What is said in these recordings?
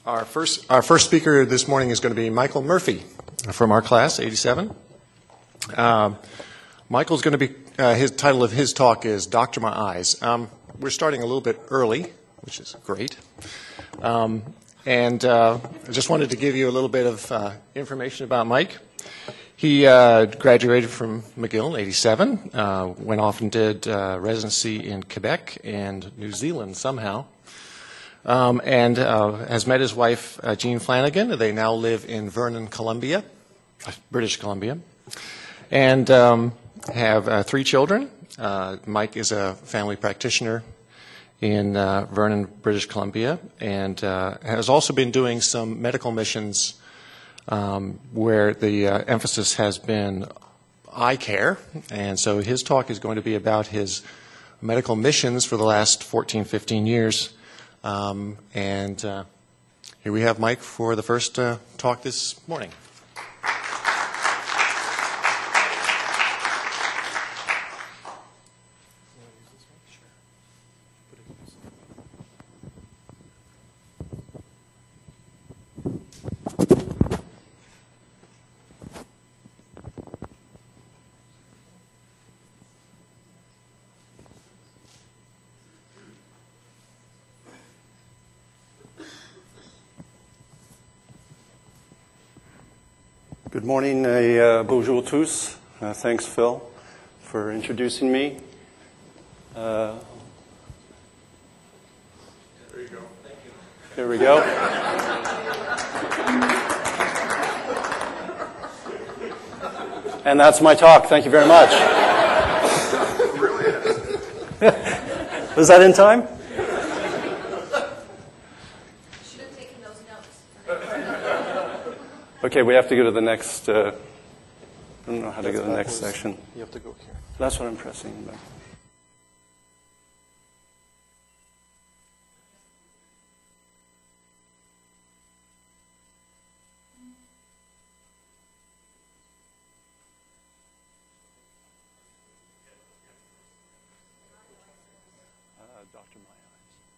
Our first speaker this morning is going to be Michael Murphy from our class, 87. Michael's going to be, his title of his talk is Doctor My Eyes. We're starting a little bit early, which is great. I just wanted to give you a little bit of information about Mike. He graduated from McGill in 87, went off and did residency in Quebec and New Zealand somehow, and has met his wife, Jean Flanagan. They now live in Vernon, Columbia, British Columbia, and have 3 children. Mike is a family practitioner in Vernon, British Columbia, and has also been doing some medical missions where the emphasis has been eye care. And so his talk is going to be about his medical missions for the last 14, 15 years. Here we have Mike for the first talk this morning. Good morning, bonjour tous. Thanks, Phil, for introducing me. There you go. Thank you. There we go. And that's my talk. Thank you very much. Was that in time? Okay, we have to go to the next, I don't know how to go to the next section. You have to go here. That's what I'm pressing. But. Dr. My Eyes.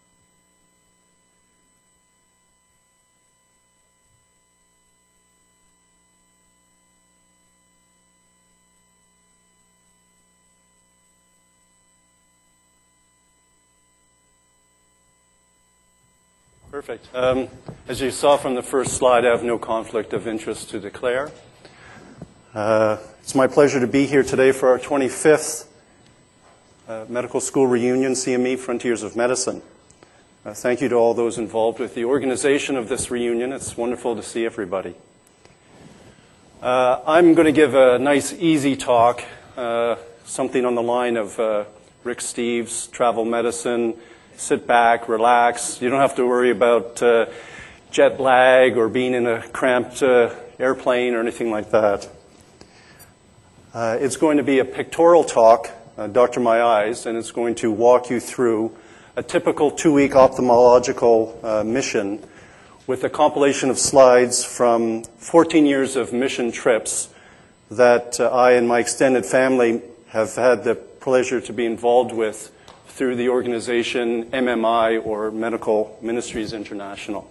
Perfect. As you saw from the first slide, I have no conflict of interest to declare. It's my pleasure to be here today for our 25th medical school reunion, CME Frontiers of Medicine. Thank you to all those involved with the organization of this reunion. It's wonderful to see everybody. I'm going to give a nice, easy talk, something on the line of Rick Steves, travel medicine. Sit back, relax. You don't have to worry about jet lag or being in a cramped airplane or anything like that. It's going to be a pictorial talk, Dr. My Eyes, and it's going to walk you through a typical 2-week ophthalmological mission with a compilation of slides from 14 years of mission trips that I and my extended family have had the pleasure to be involved with through the organization MMI, or Medical Ministries International.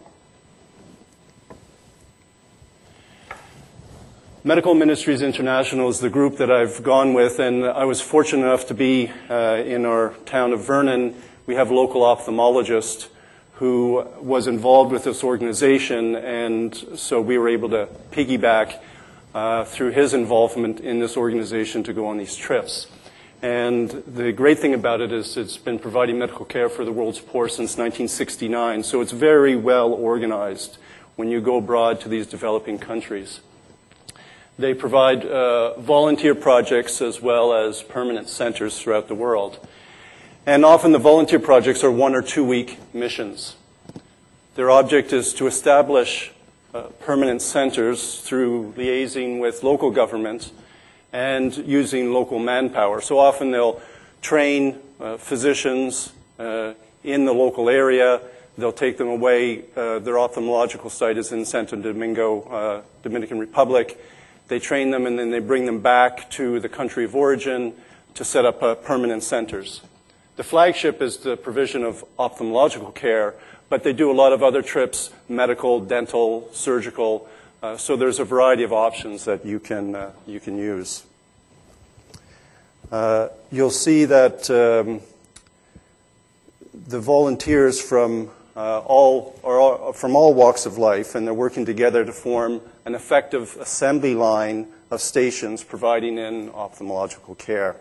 Medical Ministries International is the group that I've gone with, and I was fortunate enough to be in our town of Vernon. We have a local ophthalmologist who was involved with this organization, and so we were able to piggyback through his involvement in this organization to go on these trips. And the great thing about it is it's been providing medical care for the world's poor since 1969, so it's very well organized when you go abroad to these developing countries. They provide volunteer projects as well as permanent centers throughout the world. And often the volunteer projects are 1 or 2 week missions. Their object is to establish permanent centers through liaising with local governments and using local manpower. So often they'll train physicians in the local area. They'll take them away. Their ophthalmological site is in Santo Domingo, Dominican Republic. They train them and then they bring them back to the country of origin to set up permanent centers. The The flagship is the provision of ophthalmological care, but they do a lot of other trips, medical, dental, surgical, so there's a variety of options that you can use. You'll see that the volunteers from all walks of life, and they're working together to form an effective assembly line of stations providing in ophthalmological care.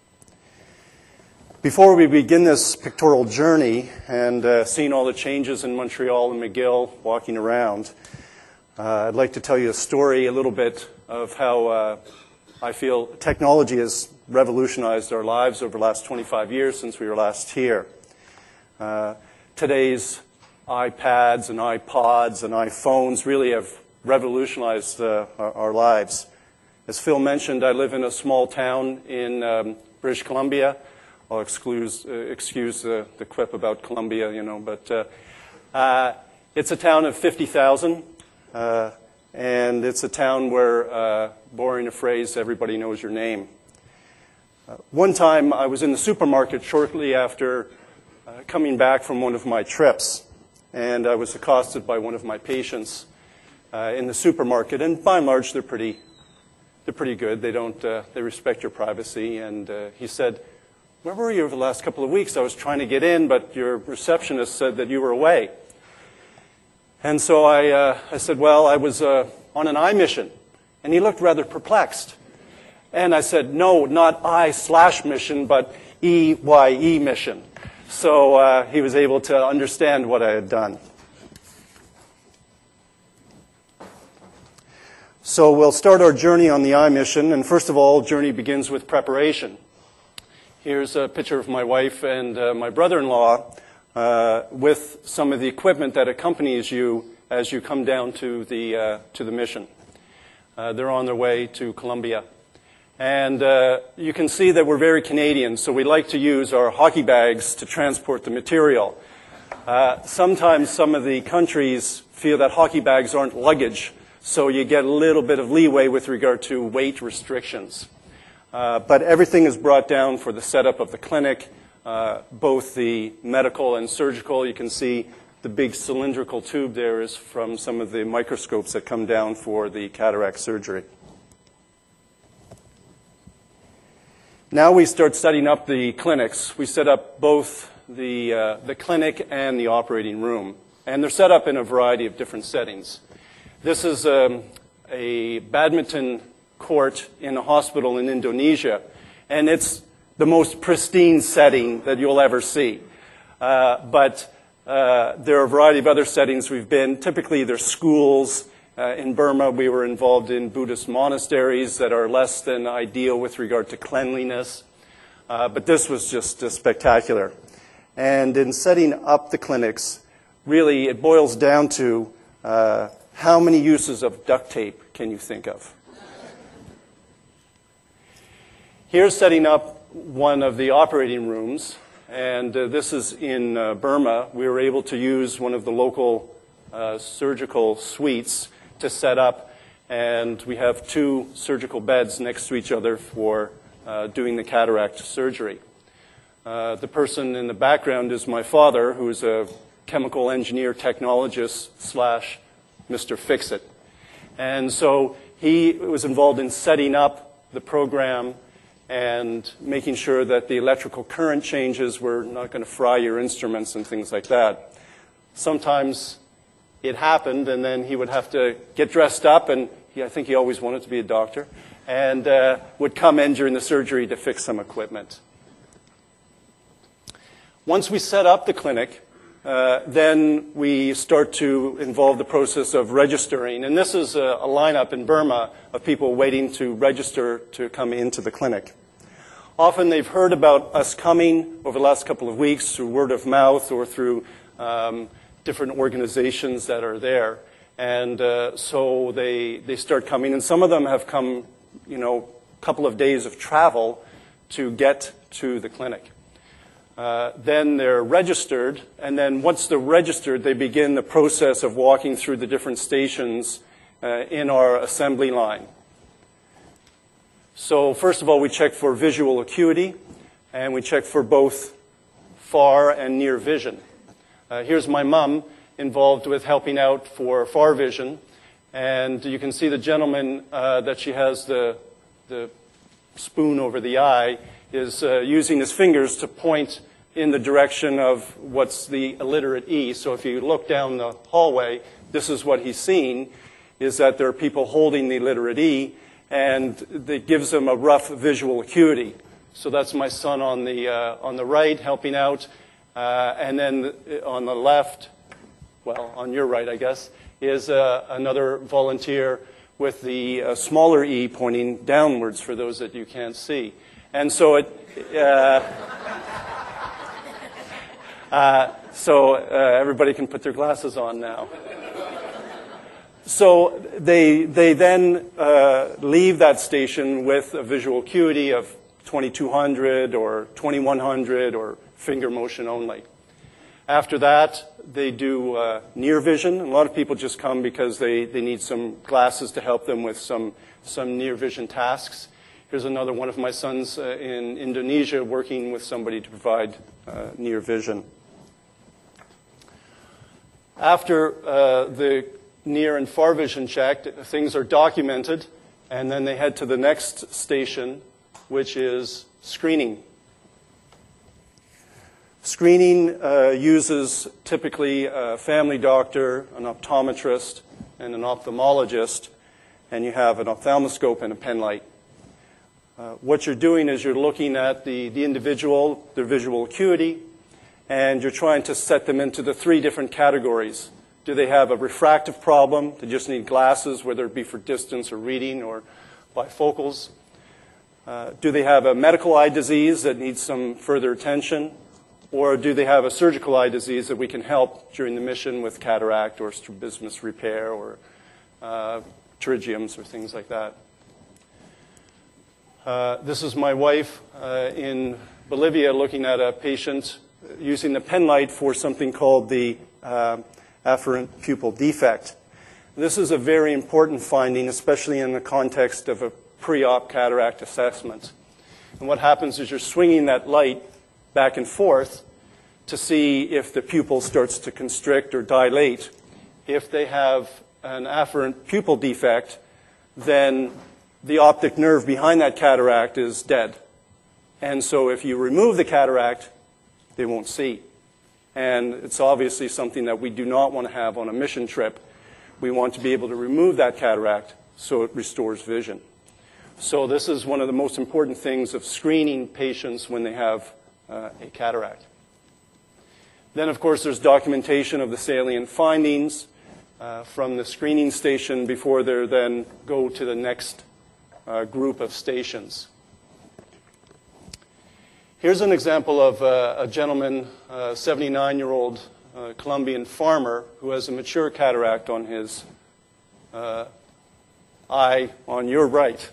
Before we begin this pictorial journey and seeing all the changes in Montreal and McGill walking around, I'd like to tell you a story a little bit of how I feel technology has revolutionized our lives over the last 25 years since we were last here. Today's iPads and iPods and iPhones really have revolutionized our lives. As Phil mentioned, I live in a small town in British Columbia. I'll excuse the quip about Columbia, but it's a town of 50,000, and it's a town where, borrowing a phrase, everybody knows your name. One time I was in the supermarket shortly after coming back from one of my trips, and I was accosted by one of my patients in the supermarket, and by and large they're pretty good. They respect your privacy, and he said, "Where were you over the last couple of weeks? I was trying to get in, but your receptionist said that you were away." And so I said, "Well, I was on an eye mission." And he looked rather perplexed. And I said, "No, not I/mission, but EYE mission." So he was able to understand what I had done. So we'll start our journey on the eye mission. And first of all, journey begins with preparation. Here's a picture of my wife and my brother-in-law with some of the equipment that accompanies you as you come down to the mission. They're on their way to Columbia. And you can see that we're very Canadian, so we like to use our hockey bags to transport the material. Sometimes some of the countries feel that hockey bags aren't luggage, so you get a little bit of leeway with regard to weight restrictions. But everything is brought down for the setup of the clinic, both the medical and surgical. You can see the big cylindrical tube there is from some of the microscopes that come down for the cataract surgery. Now we start setting up the clinics. We set up both the clinic and the operating room. And they're set up in a variety of different settings. This is a badminton court in a hospital in Indonesia, and it's the most pristine setting that you'll ever see. But there are a variety of other settings we've been. Typically, they're schools. In Burma, we were involved in Buddhist monasteries that are less than ideal with regard to cleanliness. But this was just spectacular. And in setting up the clinics, really it boils down to how many uses of duct tape can you think of? Here's setting up one of the operating rooms, and this is in Burma. We were able to use one of the local surgical suites to set up, and we have 2 surgical beds next to each other for doing the cataract surgery. The person in the background is my father, who is a chemical engineer technologist / Mr. Fix-It. And so he was involved in setting up the program and making sure that the electrical current changes were not going to fry your instruments and things like that. Sometimes it happened, and then he would have to get dressed up, and I think he always wanted to be a doctor, and would come in during the surgery to fix some equipment. Once we set up the clinic, then we start to involve the process of registering. And this is a lineup in Burma of people waiting to register to come into the clinic. Often they've heard about us coming over the last couple of weeks through word of mouth or through different organizations that are there. And so they start coming. And some of them have come, a couple of days of travel to get to the clinic. Then they're registered, and then once they're registered, they begin the process of walking through the different stations in our assembly line. So first of all, we check for visual acuity, and we check for both far and near vision. Here's my mom involved with helping out for far vision. And you can see the gentleman that she has the spoon over the eye is using his fingers to point in the direction of what's the illiterate E. So if you look down the hallway, this is what he's seeing, is that there are people holding the illiterate E, and it gives them a rough visual acuity. So that's my son on the right helping out, and then on the left, well, on your right, I guess, is another volunteer with the smaller E pointing downwards for those that you can't see. And so everybody can put their glasses on now. So they then leave that station with a visual acuity of 2200 or 2100 or finger motion only. After that, they do near vision. A lot of people just come because they need some glasses to help them with some near vision tasks. Here's another one of my sons in Indonesia working with somebody to provide near vision. After the near and far vision check, things are documented, and then they head to the next station, which is screening. Screening uses typically a family doctor, an optometrist, and an ophthalmologist, and you have an ophthalmoscope and a pen light. What you're doing is you're looking at the individual, their visual acuity, and you're trying to set them into the three different categories. Do they have a refractive problem? They just need glasses, whether it be for distance or reading or bifocals. Do they have a medical eye disease that needs some further attention? Or do they have a surgical eye disease that we can help during the mission with cataract or strabismus repair or pterygiums or things like that? This is my wife in Bolivia looking at a patient using the pen light for something called the afferent pupil defect. This is a very important finding, especially in the context of a pre-op cataract assessment. And what happens is you're swinging that light back and forth to see if the pupil starts to constrict or dilate. If they have an afferent pupil defect, then the optic nerve behind that cataract is dead. And so if you remove the cataract, they won't see. And it's obviously something that we do not want to have on a mission trip. We want to be able to remove that cataract so it restores vision. So this is one of the most important things of screening patients when they have a cataract. Then, of course, there's documentation of the salient findings from the screening station before they then go to the next group of stations. Here's an example of a gentleman, a 79-year-old Colombian farmer who has a mature cataract on his eye on your right.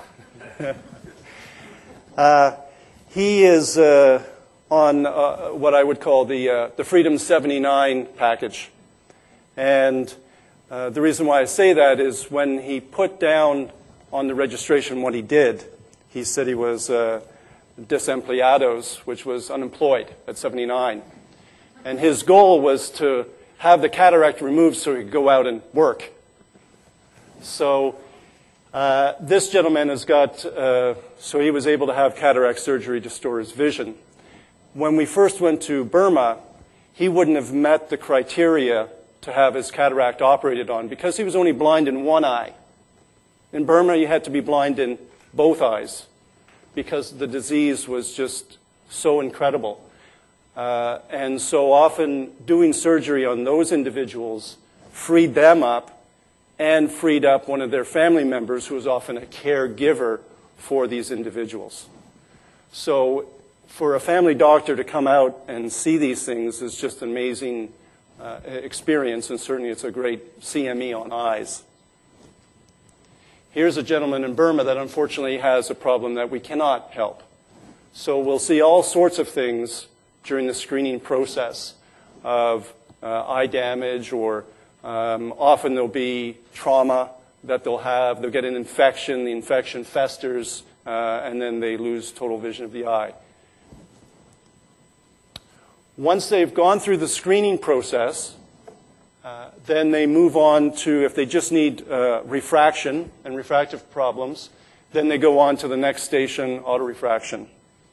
He is on what I would call the Freedom 79 package. And the reason why I say that is when he put down on the registration what he did, he said he was desempleados, which was unemployed at 79. And his goal was to have the cataract removed so he could go out and work. So this gentleman has got, so he was able to have cataract surgery to restore his vision. When we first went to Burma, he wouldn't have met the criteria to have his cataract operated on because he was only blind in one eye. In Burma, you had to be blind in both eyes because the disease was just so incredible. And so often doing surgery on those individuals freed them up and freed up one of their family members who was often a caregiver for these individuals. So for a family doctor to come out and see these things is just an amazing experience, and certainly it's a great CME on eyes. Here's a gentleman in Burma that unfortunately has a problem that we cannot help. So we'll see all sorts of things during the screening process of eye damage, or often there'll be trauma that they'll have. They'll get an infection, the infection festers, and then they lose total vision of the eye. Once they've gone through the screening process, then they move on to, if they just need refraction and refractive problems, then they go on to the next station, autorefraction.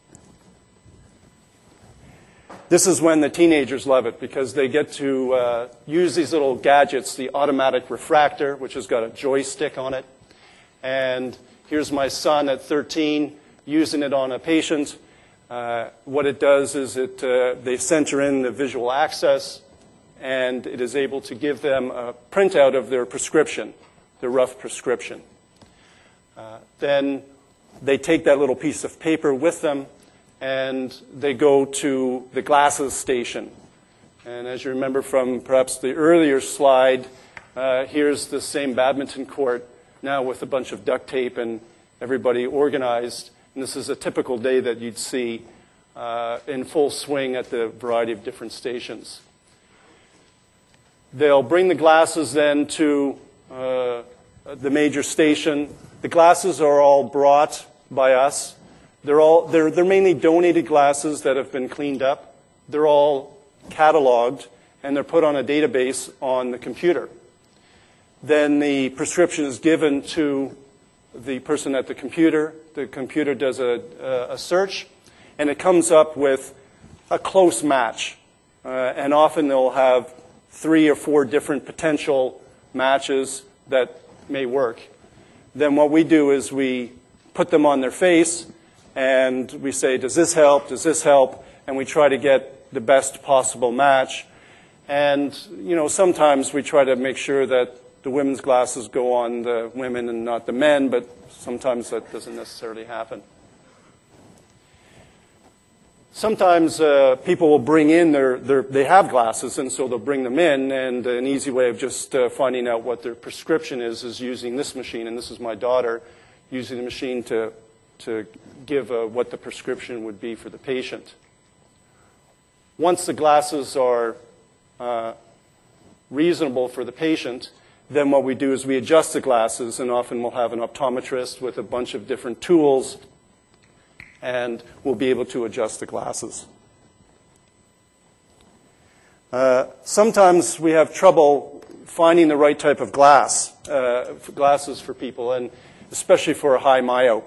This is when the teenagers love it because they get to use these little gadgets, the automatic refractor, which has got a joystick on it. And here's my son at 13 using it on a patient. What it does is they center in the visual access, and it is able to give them a printout of their prescription, their rough prescription. Then they take that little piece of paper with them, and they go to the glasses station. And as you remember from perhaps the earlier slide, here's the same badminton court, now with a bunch of duct tape and everybody organized. And this is a typical day that you'd see in full swing at the variety of different stations. They'll bring the glasses then to the major station. The glasses are all brought by us. They're mainly donated glasses that have been cleaned up. They're all cataloged, and they're put on a database on the computer. Then the prescription is given to the person at the computer. The computer does a search, and it comes up with a close match. And often they'll have 3 or 4 different potential matches that may work. Then what we do is we put them on their face, and we say, does this help? Does this help? And we try to get the best possible match. And, sometimes we try to make sure that the women's glasses go on the women and not the men, but sometimes that doesn't necessarily happen. Sometimes people will bring in they have glasses, and so they'll bring them in, and an easy way of just finding out what their prescription is using this machine, and this is my daughter using the machine to give what the prescription would be for the patient. Once the glasses are reasonable for the patient, then what we do is we adjust the glasses, and often we'll have an optometrist with a bunch of different tools, and we'll be able to adjust the glasses. Sometimes we have trouble finding the right type of glasses for people, and especially for a high myope.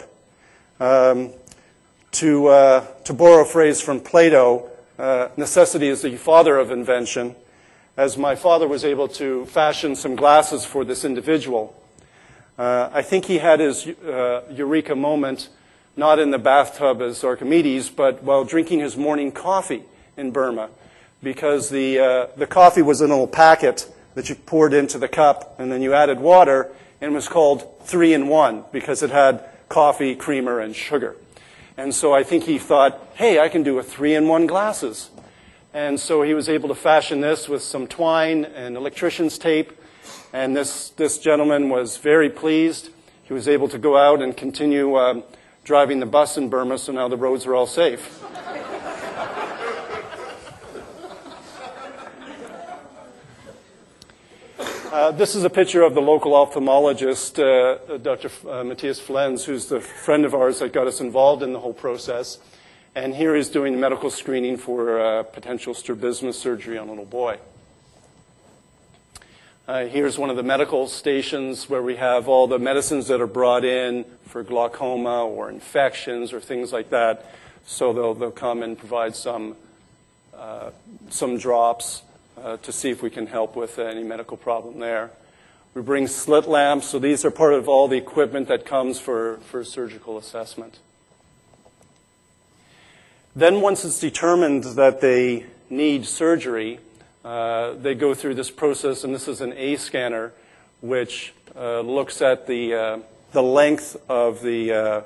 To borrow a phrase from Plato, necessity is the father of invention. As my father was able to fashion some glasses for this individual, I think he had his eureka moment not in the bathtub as Archimedes, but while drinking his morning coffee in Burma, because the coffee was in a little packet that you poured into the cup, and then you added water, and it was called 3-in-1 because it had coffee, creamer, and sugar. And so I think he thought, hey, I can do a 3-in-1 glasses. And so he was able to fashion this with some twine and electrician's tape, and this gentleman was very pleased. He was able to go out and continue driving the bus in Burma, so now the roads are all safe. This is a picture of the local ophthalmologist, Dr. Matthias Flenz, who's the friend of ours that got us involved in the whole process. And here he's doing medical screening for potential strabismus surgery on a little boy. Here's one of the medical stations where we have all the medicines that are brought in for glaucoma or infections or things like that. So they'll come and provide some drops to see if we can help with any medical problem there. We bring slit lamps, so these are part of all the equipment that comes for surgical assessment. Then once it's determined that they need surgery, they go through this process, and this is an A scanner, which looks at the length of the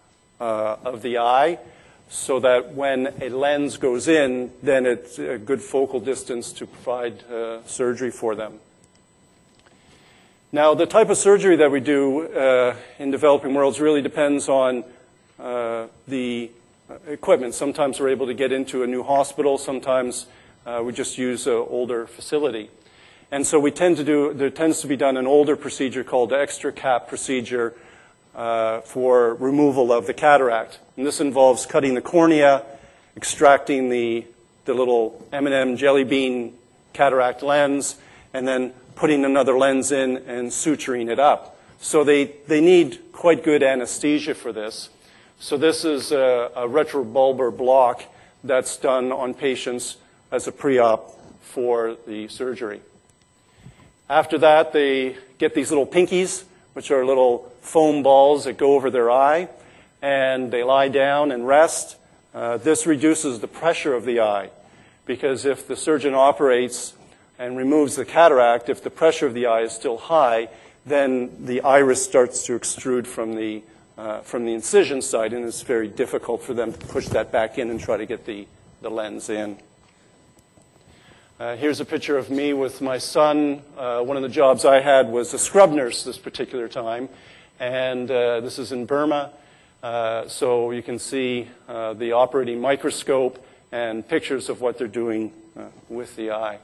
eye, so that when a lens goes in, then it's a good focal distance to provide surgery for them. Now, the type of surgery that we do in developing worlds really depends on the equipment. Sometimes we're able to get into a new hospital. Sometimes we just use an older facility. And so there tends to be done an older procedure called the extra cap procedure for removal of the cataract. And this involves cutting the cornea, extracting the the little M&M jelly bean cataract lens and then putting another lens in and suturing it up. So they need quite good anesthesia for this. So this is a retrobulbar block that's done on patients as a pre-op for the surgery. After that, they get these little pinkies, which are little foam balls that go over their eye, and they lie down and rest. This reduces the pressure of the eye, because if the surgeon operates and removes the cataract, if the pressure of the eye is still high, then the iris starts to extrude from the incision site, and it's very difficult for them to push that back in and try to get the lens in. Here's a picture of me with my son. One of the jobs I had was a scrub nurse this particular time, and this is in Burma. So you can see the operating microscope and pictures of what they're doing with the eye.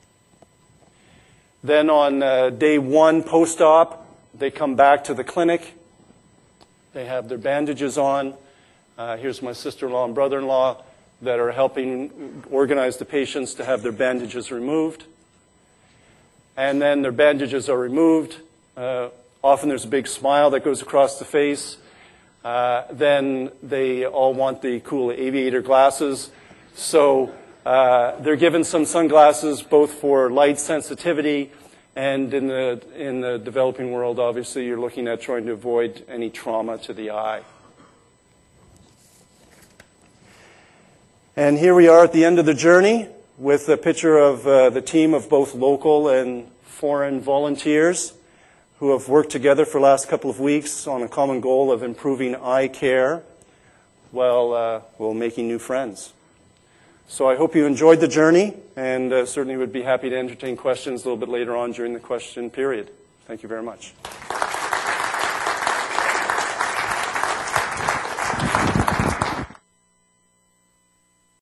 Then on day 1 post-op, they come back to the clinic. They have their bandages on. Here's my sister-in-law and brother-in-law that are helping organize the patients to have their bandages removed. And then their bandages are removed. Often there's a big smile that goes across the face. Then they all want the cool aviator glasses. So they're given some sunglasses both for light sensitivity, and in the developing world, obviously, you're looking at trying to avoid any trauma to the eye. And here we are at the end of the journey with a picture of the team of both local and foreign volunteers who have worked together for the last couple of weeks on a common goal of improving eye care while making new friends. So I hope you enjoyed the journey, and certainly would be happy to entertain questions a little bit later on during the question period. Thank you very much.